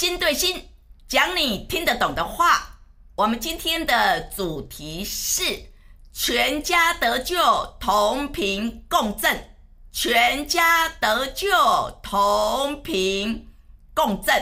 心对心，讲你听得懂的话。我们今天的主题是全家得救，同频共振。全家得救，同频共振。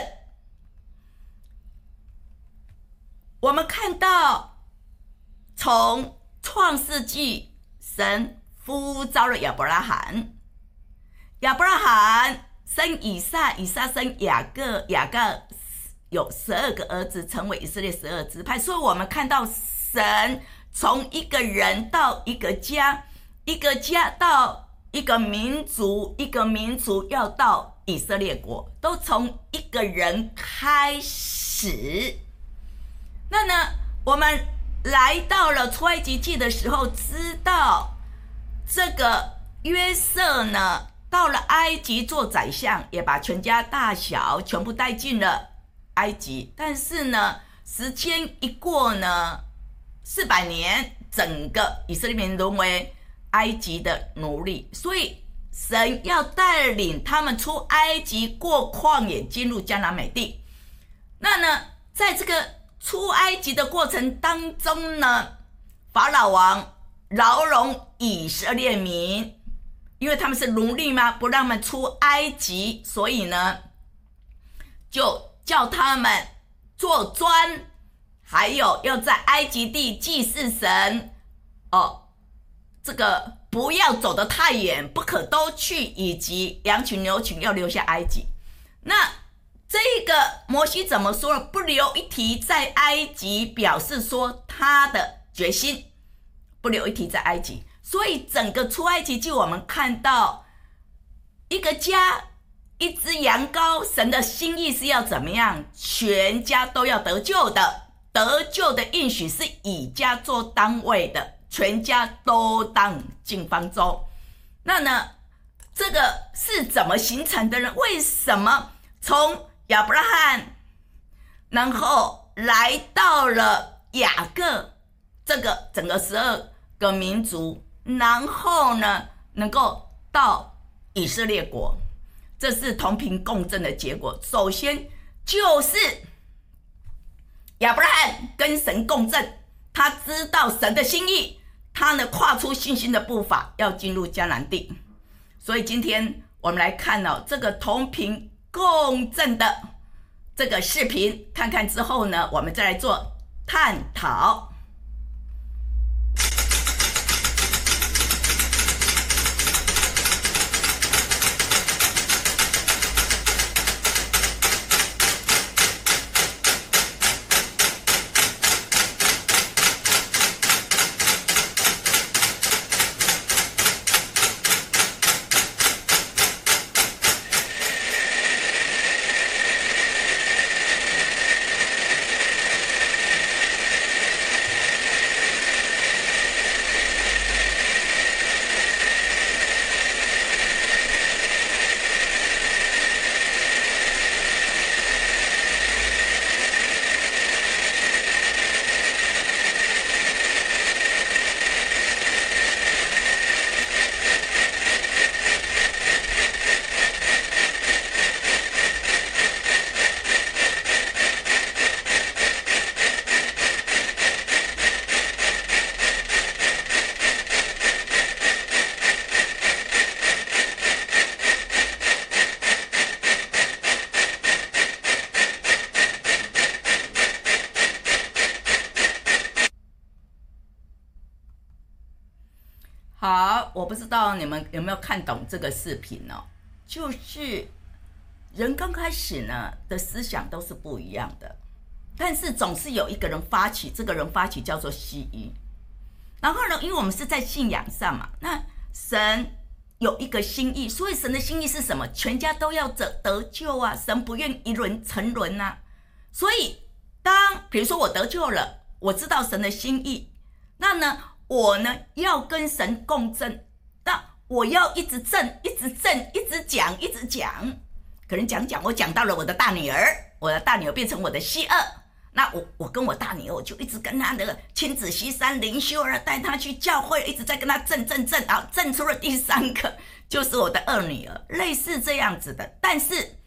我们看到从创世纪，神呼召了亚伯拉罕，亚伯拉罕生以撒，以撒生雅各，雅各有12个儿子，成为以色列12支派。所以我们看到神从一个人到一个家，一个家到一个民族，一个民族要到以色列国，都从一个人开始。那呢，我们来到了出埃及记的时候，知道这个约瑟呢，到了埃及做宰相，也把全家大小全部带进了埃及。但是呢，时间一过呢，400年，整个以色列民沦为埃及的奴隶，所以神要带领他们出埃及，过旷野，进入迦南美地。那呢，在这个出埃及的过程当中呢，法老王牢笼以色列民，因为他们是奴隶嘛，不让他们出埃及，所以呢，就叫他们做砖，还有要在埃及地祭祀神这个不要走得太远，不可都去，以及羊群牛群要留下埃及。那这个摩西怎么说呢？不留一蹄在埃及，表示说他的决心，不留一蹄在埃及。所以整个出埃及记，我们看到一个家，一只羊羔，神的心意是要怎么样？全家都要得救的，得救的应许是以家做单位的，全家都当进方舟。那呢，这个是怎么形成的呢？为什么从亚伯拉罕，然后来到了雅各，这个整个12个民族，然后呢，能够到以色列国？这是同频共振的结果。首先就是亚伯拉罕跟神共振，他知道神的心意，他呢跨出信心的步伐，要进入迦南地。所以今天我们来看这个同频共振的这个视频，看看之后呢，我们再来做探讨。好，我不知道你们有没有看懂这个视频就是人刚开始呢的思想都是不一样的，但是总是有一个人发起，这个人发起叫做西医。然后呢，因为我们是在信仰上嘛，那神有一个心意，所以神的心意是什么？全家都要得救啊，神不愿一人沉沦啊。所以比如说我得救了，我知道神的心意，那呢我呢要跟神共振，那我要一直震，一直震，一直讲，一直讲。可能讲，我讲到了我的大女儿，我的大女儿变成我的西二，那我跟我大女儿，我就一直跟她的亲子西山灵修了，带她去教会，一直在跟她震，然后震出了第3个，就是我的2女儿，类似这样子的。但是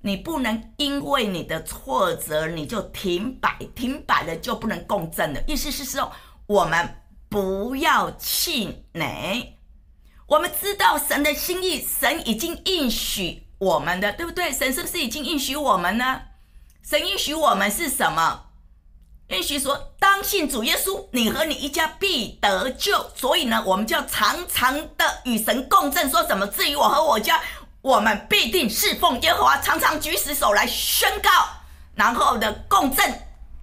你不能因为你的挫折你就停摆了就不能共振了。意思是说，我们不要气馁，我们知道神的心意，神已经应许我们的，对不对？神是不是已经应许我们呢？神应许我们是什么？应许说，当信主耶稣，你和你一家必得救。所以呢，我们就要常常的与神共振，说什么？至于我和我家，我们必定侍奉耶和华，常常举起手来宣告，然后的共振。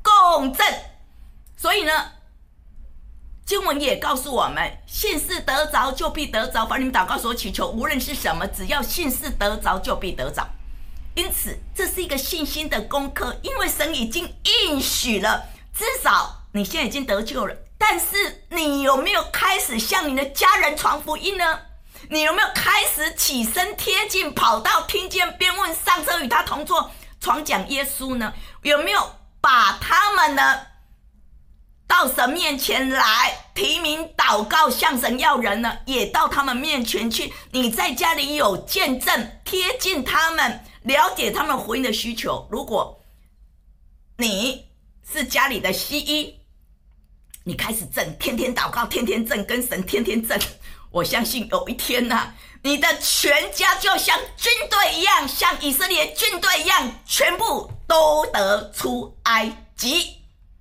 所以呢，经文也告诉我们，信是得着就必得着，凡你们祷告所祈求，无论是什么，只要信是得着就必得着。因此这是一个信心的功课，因为神已经应许了，至少你现在已经得救了，但是你有没有开始向你的家人传福音呢？你有没有开始起身贴近，跑到听见边问，上车与他同坐，传讲耶稣呢？有没有把他们呢到神面前来提名祷告，向神要人呢？也到他们面前去。你在家里有见证，贴近他们，了解他们福音的需求。如果你是家里的西医，你开始证，天天祷告，天天证，跟神天天证，我相信有一天啊，你的全家就像军队一样，像以色列军队一样，全部都得出埃及。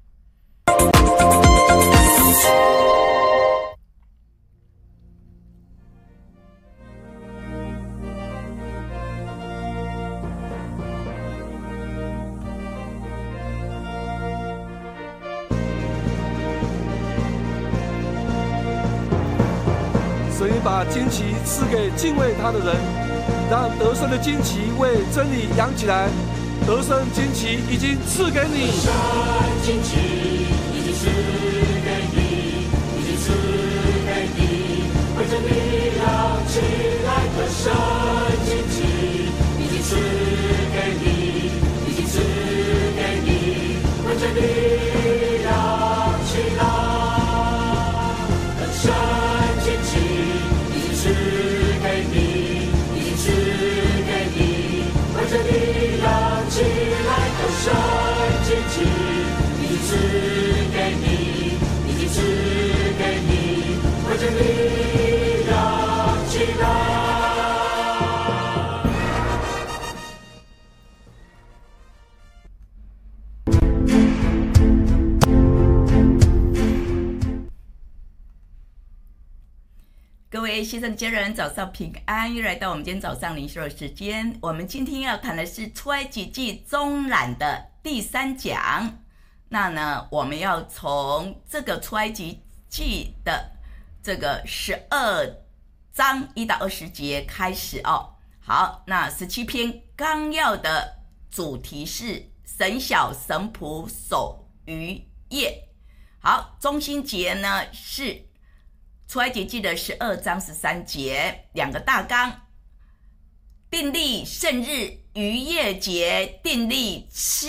神把旌旗赐给敬畏他的人，让得胜的旌旗为真理扬起来。得胜旌旗已经赐给你， 得胜旌旗已经赐给你，已经赐给你，为着你扬起来。得胜旌旗已经赐给你，已经赐给你，为着你扬起来。得胜旌旗已经赐给你，已经赐给你，为着你扬起来。得胜旌旗已经赐给你，已经赐给你，为着你扬起来。 各位线上家人，早上平安！又来到我们今天早上灵修的时间。我们今天要谈的是出埃及记中览的第3讲。那呢，我们要从这个出埃及记的这个12章1到20节开始哦。好，那17篇纲要的主题是神晓神仆守逾越。好，中心节呢是出埃及记的12章13节，两个大纲：订立圣日逾越节，订立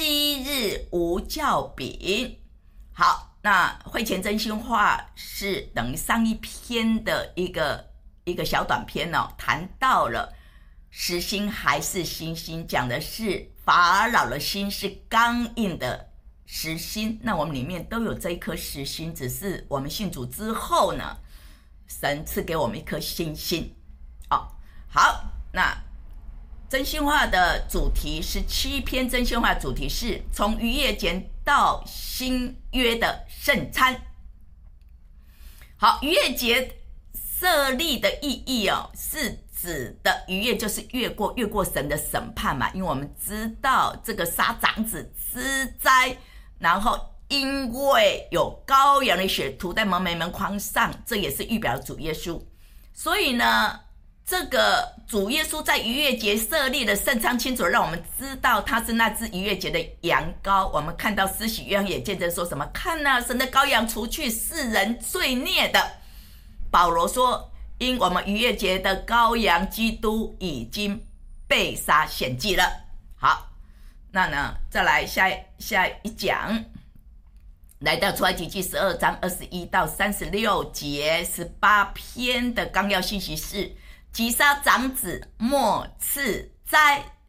7日无酵饼。好，那会前真心话是等于上一篇的一个小短篇哦，谈到了实心还是新心，讲的是法老的心是刚硬的实心。那我们里面都有这一颗实心，只是我们信主之后呢，神赐给我们一颗新心哦。好，那真心话的主题17篇真心话主题是从逾越节到新约的圣餐。好，逾越节设立的意义哦，是指的逾越就是越过神的审判嘛，因为我们知道这个杀长子之灾，然后因为有羔羊的血涂在门框上，这也是预表主耶稣。所以呢，这个主耶稣在逾越节设立的圣餐，清楚让我们知道他是那只逾越节的羊羔。我们看到施洗约翰也见证说什么，看啊，神的羔羊除去世人罪孽的。保罗说，因我们逾越节的羔羊基督已经被杀献祭了。好，那呢，再来下一讲，来到出埃及记12章21到36节，18篇的纲要信息是击杀长子，末次灾，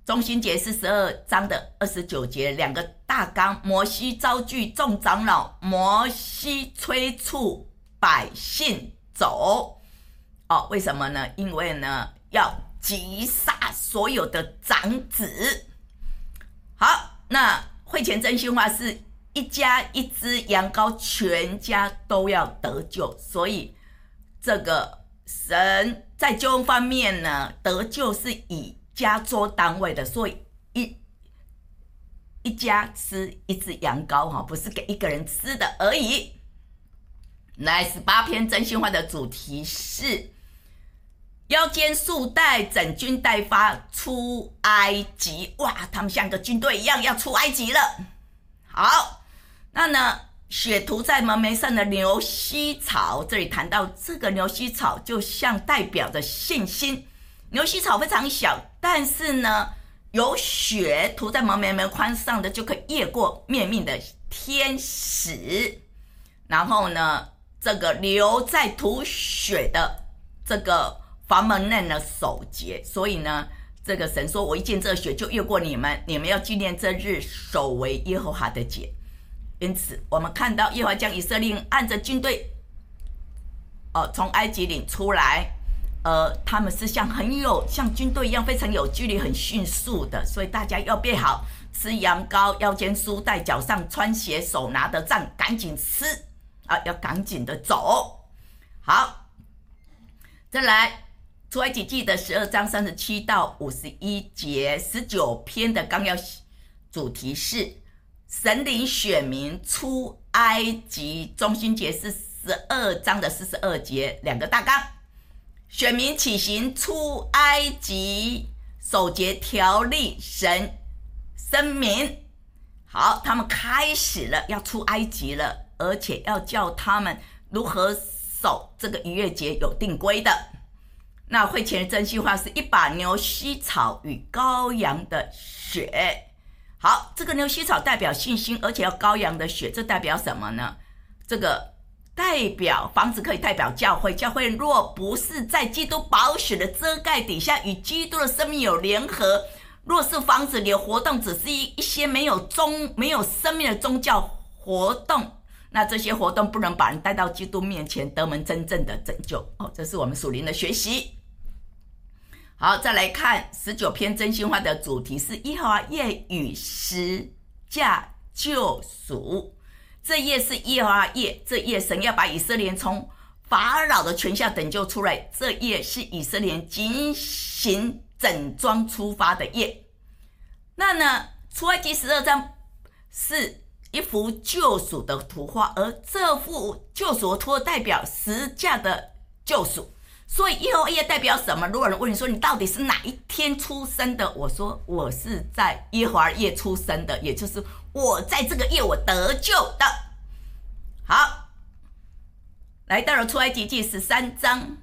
中心节是12章的29节，两个大纲。摩西召聚众长老，摩西催促百姓走。为什么呢？因为呢要击杀所有的长子。好，那会前真心话是一家一只羊羔，全家都要得救，所以这个神在救恩方面呢，得救是以家做单位的，所以一家吃一只羊羔，不是给一个人吃的而已。来，18篇真心话的主题是腰间束带，整军待发，出埃及。哇，他们像个军队一样要出埃及了。好，那呢血涂在门楣上的牛膝草，这里谈到这个牛膝草就像代表着信心。牛膝草非常小，但是呢有血涂在门楣框上的就可以越过灭命的天使。然后呢这个留在涂血的这个房门内的守节，所以呢这个神说，我一见这血就越过你们，你们要纪念这日，守为耶和华的节。因此我们看到耶和华将以色列按着军队从埃及领出来，他们是像军队一样非常有纪律，很迅速的，所以大家要备好，吃羊羔，腰间束带，脚上穿鞋，手拿着杖，赶紧吃要赶紧的走。好，再来出埃及记的12章37到51节，19篇的纲要主题是神领选民出埃及，中心节是12章的42节，两个大纲。选民起行出埃及，守节条例神声明。好，他们开始了要出埃及了，而且要教他们如何守这个逾越节有定规的。那会前的真心话是一把牛膝草与羔羊的血。好，这个牛膝草代表信心，而且要羔羊的血，这代表什么呢？这个代表房子，可以代表教会。教会若不是在基督宝血的遮盖底下与基督的生命有联合，若是房子里的活动只是一些没有生命的宗教活动，那这些活动不能把人带到基督面前得蒙真正的拯救。这是我们属灵的学习。好，再来看19篇真心话的主题是耶和华夜与十架救赎。这夜是耶和华夜，这夜神要把以色列人从法老的权下拯救出来，这夜是以色列人警醒整装出发的夜。那呢出埃及12章是一幅救赎的图画，而这幅救赎的图画代表十架的救赎。所以耶和华夜代表什么？如果人问你说你到底是哪一天出生的，我说我是在耶和华夜出生的，也就是我在这个夜我得救的。好，来到了出埃及记13章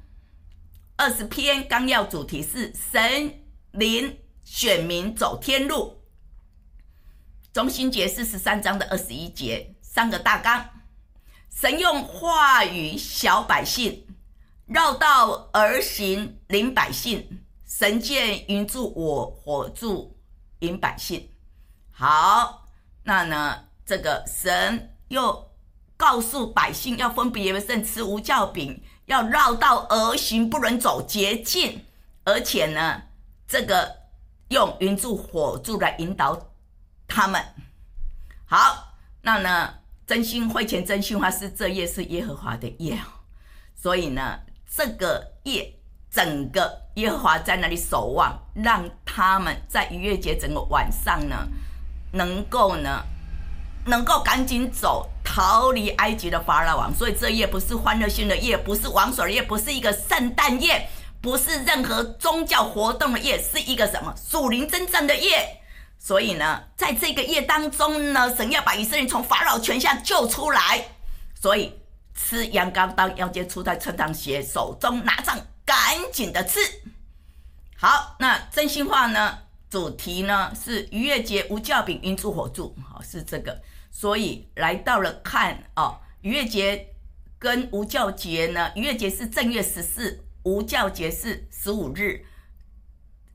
20篇，纲要主题是神领选民走天路。中心节是13章的21节，三个大纲。神用话语小百姓，绕道而行领百姓，神见云柱火柱引百姓。好，那呢这个神又告诉百姓要分别为圣，吃无酵饼，要绕道而行，不能走捷径，而且呢这个用云柱火柱来引导他们。好，那呢真心会前真心话是这夜是耶和华的夜，所以呢这个夜整个耶和华在那里守望，让他们在逾越节整个晚上呢能够赶紧走，逃离埃及的法老王。所以这夜不是欢乐性的夜，不是王所的夜，不是一个圣诞夜，不是任何宗教活动的夜，是一个什么属灵征战的夜。所以呢在这个夜当中呢，神要把以色列从法老权下救出来，所以吃羊羔，到腰间束带，穿上鞋，手中拿杖，赶紧的吃。好，那真心话呢主题呢是逾越节无酵饼云柱火柱，是这个。所以来到了看逾越节跟无酵节呢，逾越节是正月14，无酵节是15日。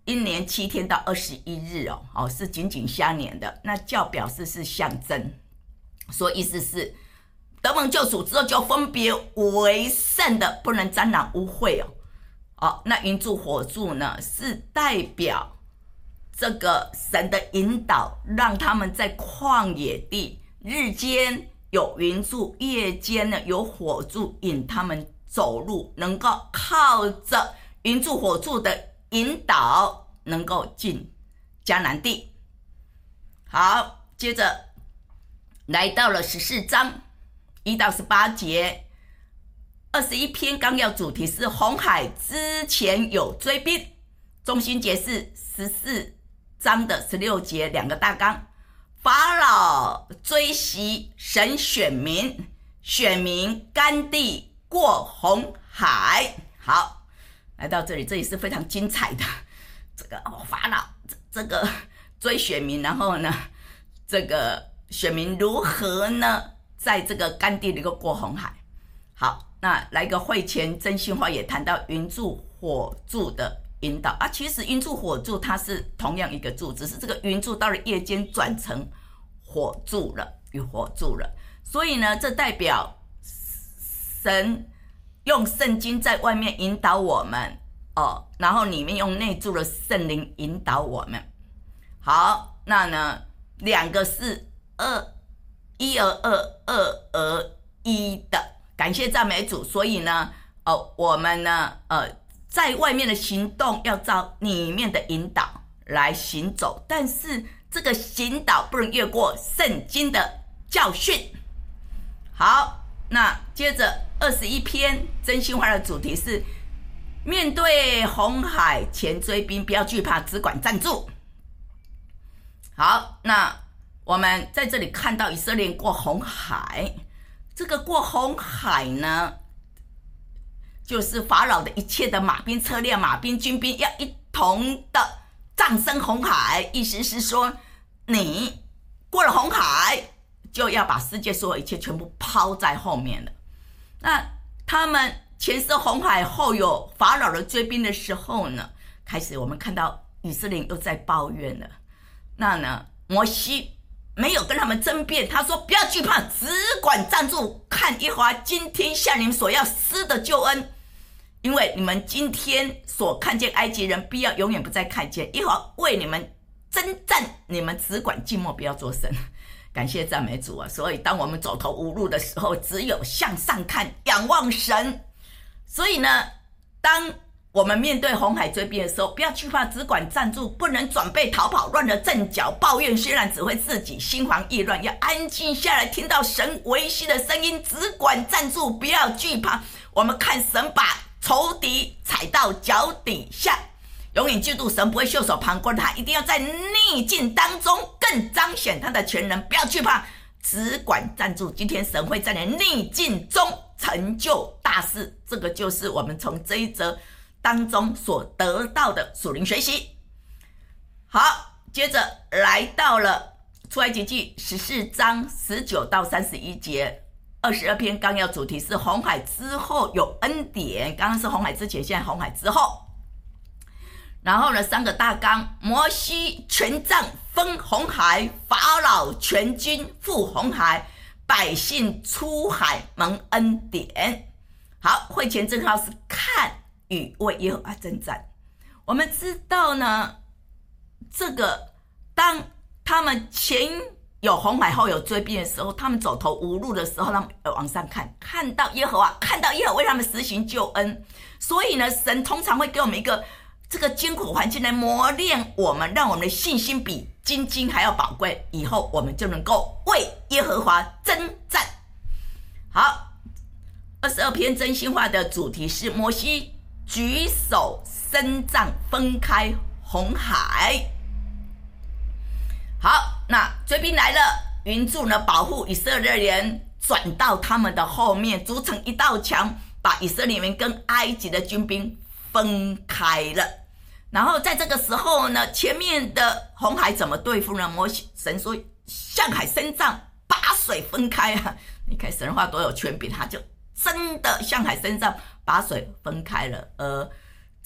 一年7天到21日是紧紧相连的。那教表示是象征，所以意思是得蒙救赎之后就分别为圣的，不能沾染污秽那云柱火柱呢，是代表这个神的引导，让他们在旷野地日间有云柱，夜间呢有火柱引他们走路，能够靠着云柱火柱的引导能够进迦南地。好，接着来到了14章1到18节。21篇纲要主题是红海之前有追兵，中心节是14章的16节，2个大纲。法老追袭神选民，选民干地过红海。好，来到这里也是非常精彩的。这个法老这个追选民，然后呢，这个选民如何呢，在这个干地里过红海。好，那来个会前真心话，也谈到云柱火柱的引导其实云柱火柱它是同样一个柱，只是这个云柱到了夜间转成火柱了，所以呢，这代表神用圣经在外面引导我们然后里面用内住的圣灵引导我们。好，那呢两个是一而二，二而一的，感谢赞美主。所以呢我们呢在外面的行动要照里面的引导来行走，但是这个行导不能越过圣经的教训。好，那接着21篇真心话的主题是面对红海前追兵，不要惧怕，只管站住。好，那我们在这里看到以色列过红海，这个过红海呢，就是法老的一切的马兵、车辆、马兵、军兵要一同的葬身红海，意思是说你过了红海就要把世界所有一切全部抛在后面了。那他们前涉红海，后有法老的追兵的时候呢，开始我们看到以色列又在抱怨了。那呢，摩西没有跟他们争辩，他说不要惧怕，只管站住，看耶和华今天向你们所要施的救恩，因为你们今天所看见埃及人，必要永远不再看见。耶和华为你们征战，你们只管静默，不要作声。感谢赞美主所以当我们走投无路的时候，只有向上看，仰望神。所以呢，当我们面对红海追兵的时候，不要惧怕，只管站住，不能转背逃跑，乱了阵脚，抱怨虽然只会自己心烦意乱，要安静下来，听到神维系的声音，只管站住，不要惧怕。我们看神把仇敌踩到脚底下，永远记住神不会袖手旁观，他一定要在逆境当中更彰显他的全能。不要惧怕，只管站住，今天神会在你逆境中成就大事。这个就是我们从这一则当中所得到的属灵学习。好，接着来到了出埃及记14章19到31节。22篇纲要主题是红海之后有恩典，刚刚是红海之前，现在红海之后。然后呢，3个大纲，摩西权杖分红海，法老全军赴红海，百姓出海蒙恩典。好，会前正号是看与为耶和华征战。我们知道呢，这个当他们前有红海后有追兵的时候，他们走投无路的时候，他们往上看，看到耶和华为他们实行救恩。所以呢，神通常会给我们一个这个艰苦环境来磨练我们，让我们的信心比金金还要宝贵，以后我们就能够为耶和华征战。好，22篇真心话的主题是摩西举手伸杖分开红海。好，那追兵来了，云柱呢保护以色列人转到他们的后面，筑成一道墙，把以色列人跟埃及的军兵分开了。然后在这个时候呢，前面的红海怎么对付呢？神说向海伸杖，把水分开啊！你看神话多有权柄，他就真的向海伸杖把水分开了。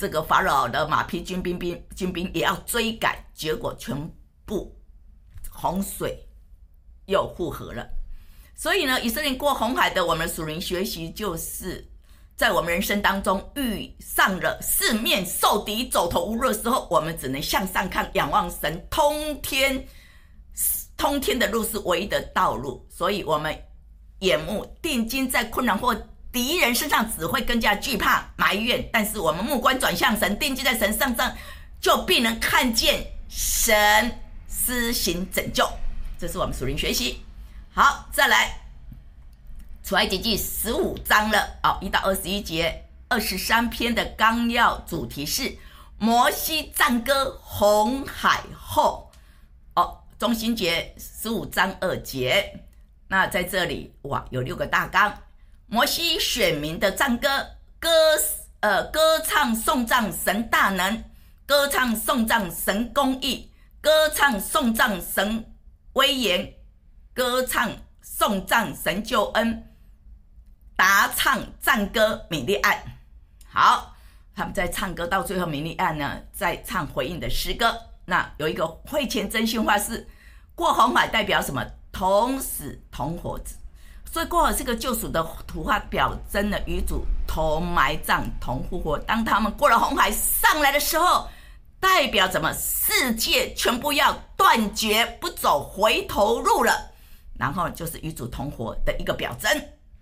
这个法老的马匹军兵也要追赶，结果全部洪水又复合了。所以呢，以色列过红海的我们属灵学习，就是在我们人生当中遇上了四面受敌走投无路的时候，我们只能向上看，仰望神，通天的路是唯一的道路。所以我们眼目定睛在困难或敌人身上，只会更加惧怕埋怨，但是我们目光转向神，定睛在神上，就必能看见神施行拯救。这是我们属灵学习。好，再来出埃及记15章了1到21节，23篇的纲要主题是摩西赞歌红海后中心节15章2节。那在这里有6个大纲：摩西选民的赞歌，歌唱颂赞神大能，歌唱颂赞神公义，歌唱颂赞神威严，歌唱颂赞神救恩，答唱赞歌米利暗。好，他们在唱歌到最后，米利暗呢在唱回应的诗歌。那有一个会前真心话是，过红海代表什么？同死同活着。所以过了这个救赎的图画，表征了与主同埋葬同复活。当他们过了红海上来的时候，代表怎么？世界全部要断绝，不走回头路了。然后就是与主同活的一个表征。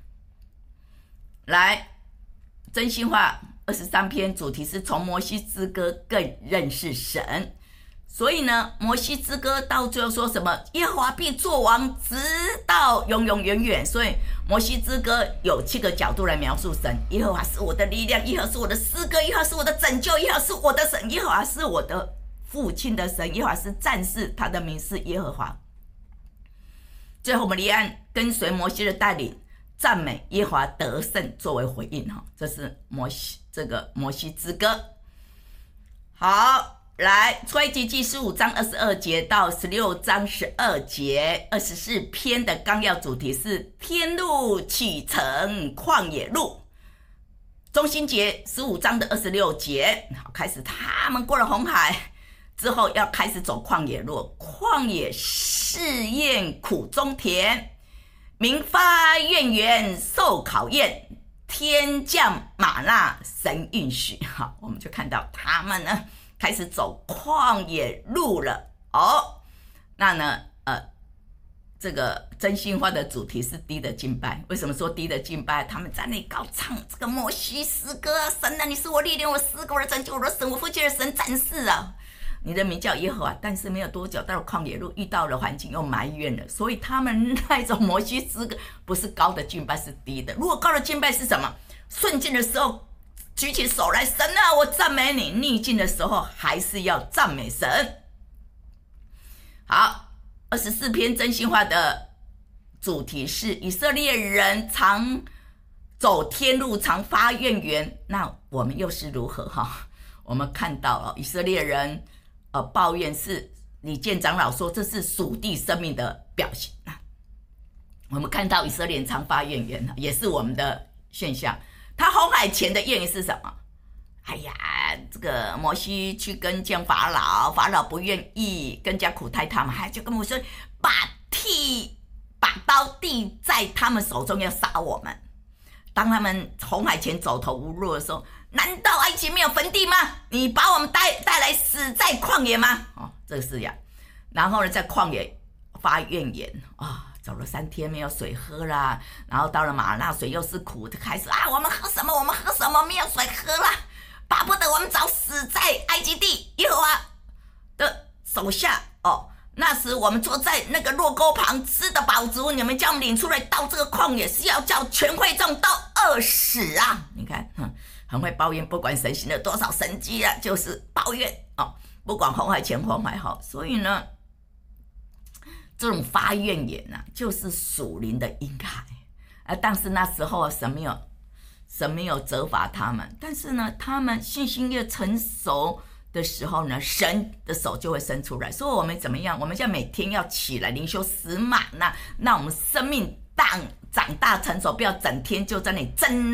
来，真心话23篇主题是从摩西之歌更认识神。所以呢，摩西之歌到最后说什么？耶和华必作王，直到永永远远。所以摩西之歌有7个角度来描述神。耶和华是我的力量，耶和华是我的诗歌，耶和华是我的拯救，耶和华是我的神，耶和华是我的父亲的神，耶和华是战士，他的名是耶和华。最后米利暗跟随摩西的带领，赞美耶和华得胜作为回应。这是摩西之歌。好，来出埃及记15章22节到16章12节，24篇的纲要主题是天路启程旷野路。中心节15章的26节，开始他们过了红海之后，要开始走旷野路。旷野试验苦中甜，民发怨言受考验，天降玛纳神允许。好，我们就看到他们呢开始走旷野路了。那呢这个真心话的主题是低的敬拜。为什么说低的敬拜？他们在那里高唱这个摩西诗歌啊，神啊，你是我力量，我诗歌，我的拯救，我的神，我父亲的神，战士啊，你的名叫耶和华。但是没有多久到了旷野路，遇到了环境又埋怨了，所以他们那种摩西诗歌不是高的敬拜，是低的。如果高的敬拜是什么？顺境的时候举起手来，神啊，我赞美你。逆境的时候还是要赞美神。好，24篇真心话的主题是以色列人常走天路，常发怨言。那我们又是如何？我们看到以色列人抱怨，是李健长老说这是属地生命的表现。我们看到以色列人常发怨言，也是我们的现象。他红海前的怨言是什么？哎呀，这个摩西去跟见法老，法老不愿意，更加苦待他们，还就跟我说把刀递在他们手中，要杀我们。当他们红海前走投无路的时候，难道埃及没有坟地吗？你把我们带来死在旷野吗？这个是呀。然后呢，在旷野发怨言走了3天没有水喝啦，然后到了玛纳水又是苦，就开始我们喝什么？我们喝什么？没有水喝啦，巴不得我们早死在埃及地耶和华的手下。那时我们坐在那个落沟旁，吃得饱足，你们将我们领出来到这个旷野，是要叫全会众都饿死啊！你看，很会抱怨，不管神行了多少神迹啊，就是抱怨不管红海前红海后。所以呢，这种发怨言就是属灵的婴孩。但是那时候神没有责罚他们，但是呢，他们信心越成熟的时候呢，神的手就会伸出来。所以我们怎么样？我们现在每天要起来灵修死满，那我们生命长大成熟，不要整天就在那里争闹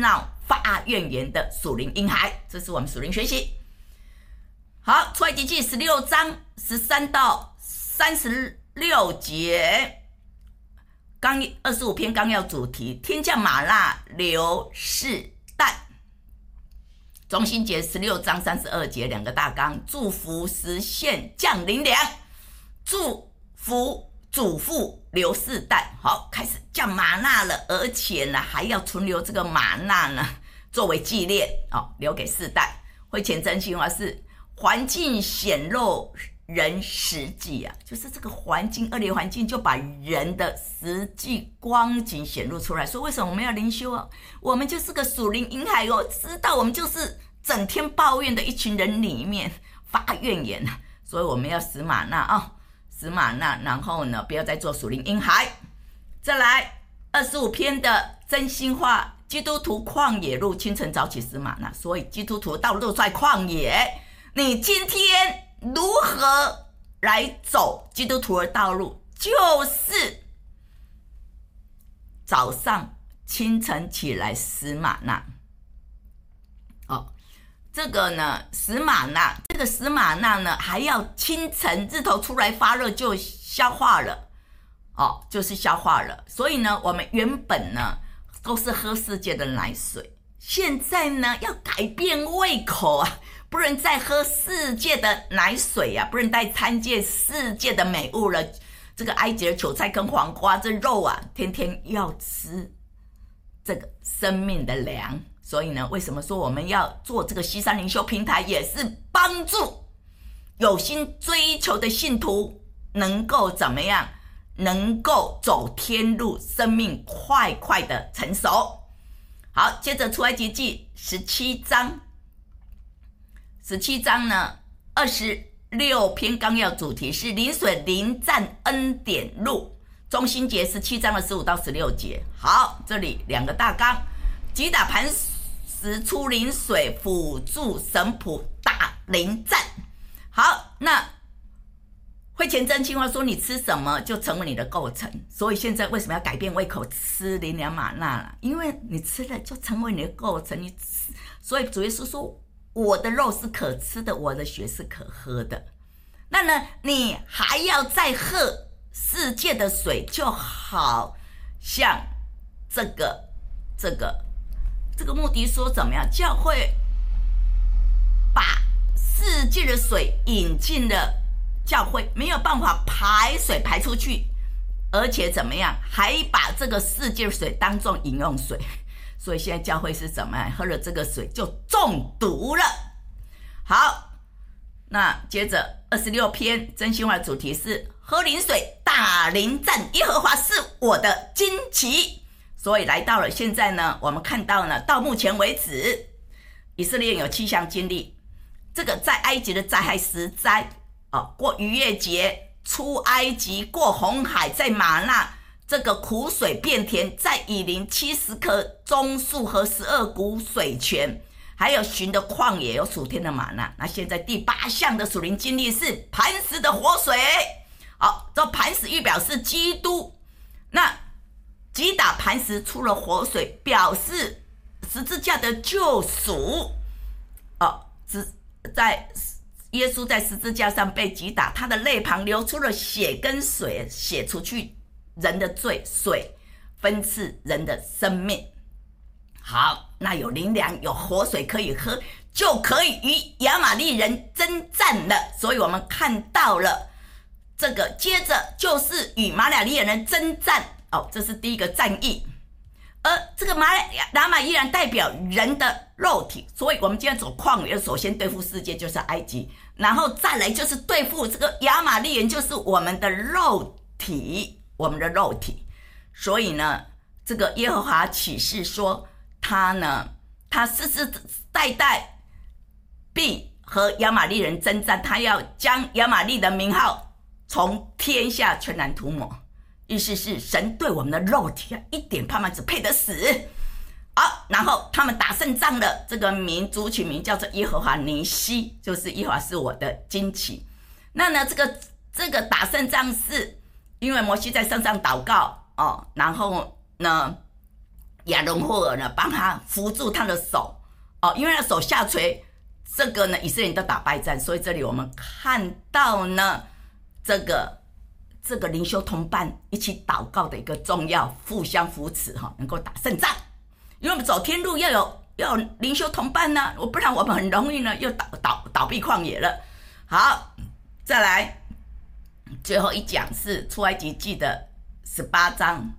发怨言的属灵婴孩。这是我们属灵学习。好，出埃及记16章13到36节，25篇纲要主题，天降玛纳流世代。中心节16章32节，两个大纲，祝福实现降临粮，祝福祖父留世代。好，开始降玛纳了，而且呢还要存留这个玛纳呢作为纪念，留给世代。会前真心话是环境显露人实际啊，就是这个环境，恶劣环境就把人的实际光景显露出来。所以为什么我们要灵修啊？我们就是个属灵婴孩哦，知道我们就是整天抱怨的一群人里面发怨言，所以我们要使玛纳使玛纳，然后呢不要再做属灵婴孩。再来25篇的真心话，基督徒旷野路，清晨早起使玛纳。所以基督徒道路在旷野，你今天如何来走基督徒的道路？就是早上清晨起来使玛纳。这个呢使玛纳，这个使玛纳呢还要清晨日头出来发热就消化了，就是消化了。所以呢我们原本呢都是喝世界的奶水，现在呢要改变胃口啊，不能再喝世界的奶水啊，不能再参见世界的美物了。这个埃及的韭菜跟黄瓜，这肉啊天天要吃这个生命的粮。所以呢为什么说我们要做这个西山灵修平台，也是帮助有心追求的信徒能够怎么样，能够走天路，生命快快的成熟。好，接着出埃及记17章呢26篇纲要主题是临水临战恩典路，中心节17章的15到16节。好，这里两个大纲，击打磐石出临水，辅助神仆打临战。好，那会前真心话说你吃什么就成为你的构成，所以现在为什么要改变胃口吃灵粮玛纳了？因为你吃了就成为你的构成，你吃，所以主耶稣说我的肉是可吃的，我的血是可喝的。那呢你还要再喝世界的水，就好像这个目的说怎么样？教会把世界的水引进了教会，没有办法排水排出去，而且怎么样？还把这个世界的水当作饮用水，所以现在教会是怎么样？喝了这个水就中毒了。好，那接着26篇真心话的主题是喝灵水打临战，耶和华是我的旌旗。所以来到了现在呢，我们看到呢，到目前为止以色列有7项经历，这个在埃及的灾害10灾，过逾越节，出埃及，过红海，在玛纳这个苦水变甜，在以琳70棵棕树和12股水泉，还有寻的旷野有属天的玛纳。那现在第8项的属灵经历是磐石的活水。好，这磐石预表是基督，那击打磐石出了活水，表示十字架的救赎。在耶稣在十字架上被击打，他的肋旁流出了血跟水，血除去人的罪，水分赐人的生命。好，那有灵粮有活水可以喝，就可以与亚玛力人征战了。所以我们看到了这个，接着就是与马雅利人征战。这是第一个战役，而这个亚玛力人代表人的肉体，所以我们今天走旷野，首先对付世界就是埃及，然后再来就是对付这个亚玛力人，就是我们的肉体，所以呢这个耶和华启示说他世世代代必和亚玛力人征战，他要将亚玛力的名号从天下全然涂抹。意思是神对我们的肉体一点盼望，只配得死。好，然后他们打胜仗了，这个族群名叫做耶和华尼西，就是耶和华是我的旌旗。那呢这个打胜仗是因为摩西在山上祷告，然后呢亚伦霍尔呢帮他扶住他的手因为他手下垂，这个呢以色列人都打败战，所以这里我们看到呢这个灵修同伴一起祷告的一个重要，互相扶持能够打胜仗。因为我们走天路要有灵修同伴呢，不然我们很容易呢又倒闭旷野了。好，再来最后一讲是出埃及记的18章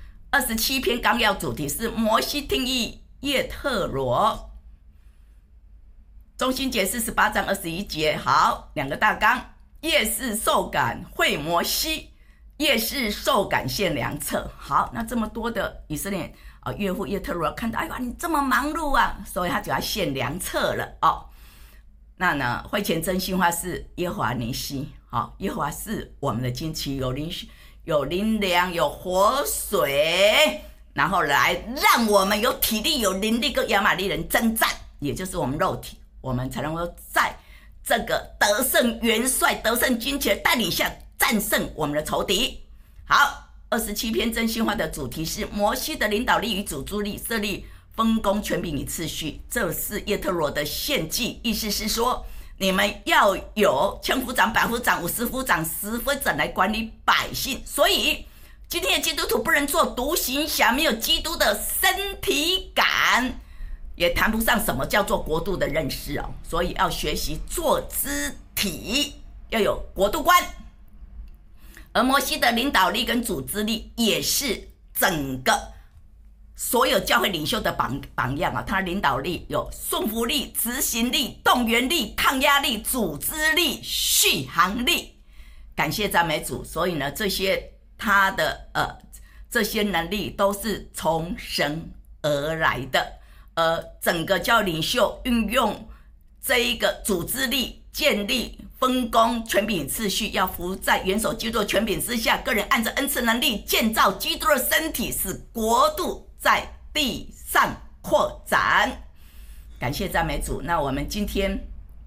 27篇，纲要主题是摩西听议叶特罗，中心节是18章21节。好，两个大纲，夜市受感会摩西，夜市受感献良策。好，那这么多的以色列岳父叶特罗看到，哎呀，你这么忙碌啊，所以他就要献良策了那呢，会前真心话是耶和华尼西，耶和华是我们的旌旗，有灵粮，有活水，然后来让我们有体力、有灵力跟亚玛力人征战，也就是我们肉体，我们才能够在这个得胜元帅、得胜军旗的带领下战胜我们的仇敌。好，27篇真心话的主题是摩西的领导力与主诸力，设立分工、权柄与次序。这是叶特罗的献祭，意思是说你们要有千夫长、百夫长、50夫长、10分长来管理百姓。所以今天的基督徒不能做独行侠，没有基督的身体感，也谈不上什么叫做国度的认识所以要学习做肢体，要有国度观。而摩西的领导力跟组织力也是整个所有教会领袖的榜样他的领导力有顺服力、执行力、动员力、抗压力、组织力、续航力。感谢赞美主。所以呢，这些他的这些能力都是从神而来的。整个教领袖运用这一个组织力，建立分工、权柄次序，要服在元首基督的权柄之下，个人按着恩赐能力建造基督的身体，使国度在地上扩展。感谢赞美主。那我们今天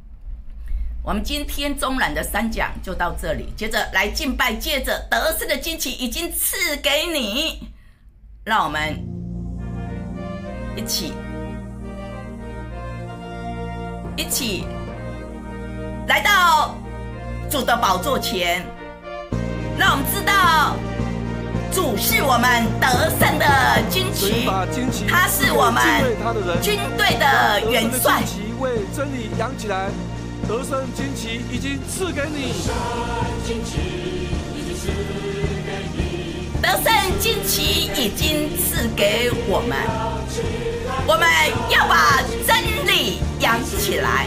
中览的3讲就到这里，接着来敬拜，借着得胜的旌旗已经赐给你，让我们一起来到主的宝座前，让我们知道主是我们得胜的旌旗，他是我们军队的元帅。 为真理扬起来，得胜旌旗已经赐给你， 得胜旌旗已经赐给我们，我们要把真理扬起来。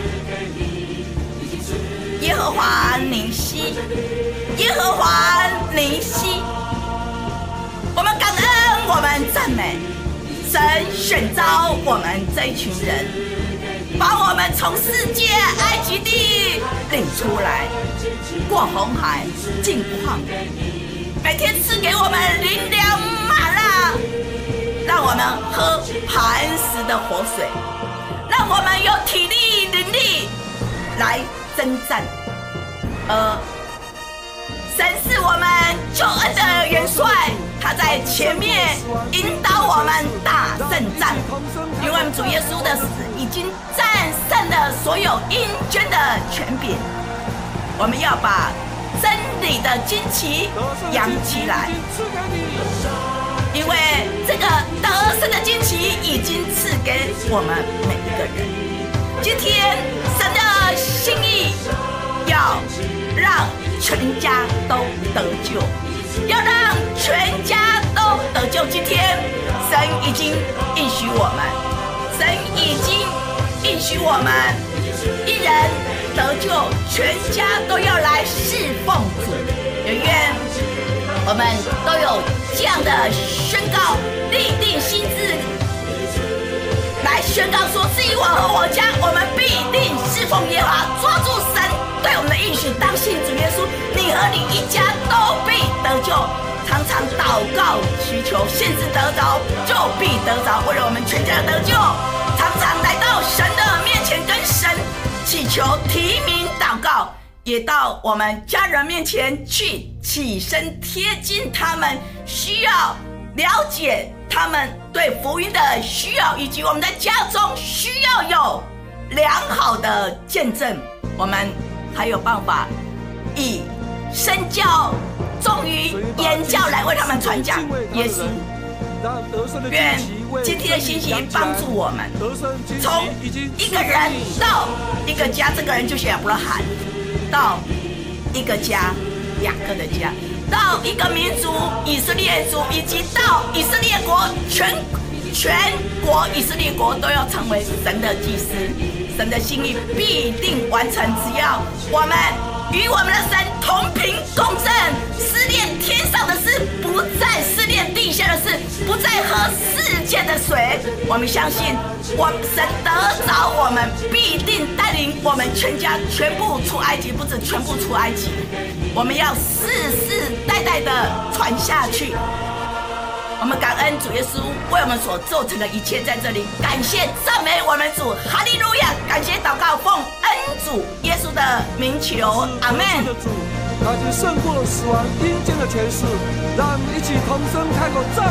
耶和华尼西，耶和华尼西，我们感恩，我们赞美神，选召我们这一群人，把我们从世界埃及地领出来，过红海，进旷野，每天赐给我们灵粮玛纳，让我们喝磐石的活水，让我们有体力灵力来征战。神是我们救恩的元帅，他在前面引导我们打胜仗，因为我们主耶稣的死已经战胜了所有阴间的权柄。我们要把真理的旌旗扬起来，因为这个得胜的旌旗已经赐给我们每一个人。今天神的心意要让全家都得救，要让全家都得救。今天神已经应许我们，神已经应许我们，一人得救，全家都要来侍奉主。也愿我们都有这样的宣告，立定心志，来宣告说：至于我和我家，我们必定侍奉耶和华。抓住神对我们的应许，当信主耶稣，你和你一家都必得救。常常祷告祈求，信是得着就必得着。为了我们全家的得救，常常来到神的面前，跟神祈求提名祷告，也到我们家人面前去起身贴近他们需要了解他们对福音的需要，以及我们在家中需要有良好的见证，我们还有办法以身教重于言教来为他们传讲耶稣。愿今天的信息帮助我们，从一个人到一个家，这个人就是亚伯拉罕，到一个家雅各的家，到一个民族以色列族，以及到以色列国全国以色列国都要成为神的祭司，神的心意必定完成。只要我们与我们的神同频共振，思念天上的事，不再思念地下的事，不再喝世界的水。我们相信，神得着我们，必定带领我们全家全部出埃及，不止全部出埃及，我们要世世代代的传下去。我们感恩主耶稣为我们所做成的一切，在这里感谢赞美我们主，哈利路亚！感谢祷告，奉恩主耶稣的名求，阿们。 他已经胜过了死亡阴间的权势，让我们一起同声开口赞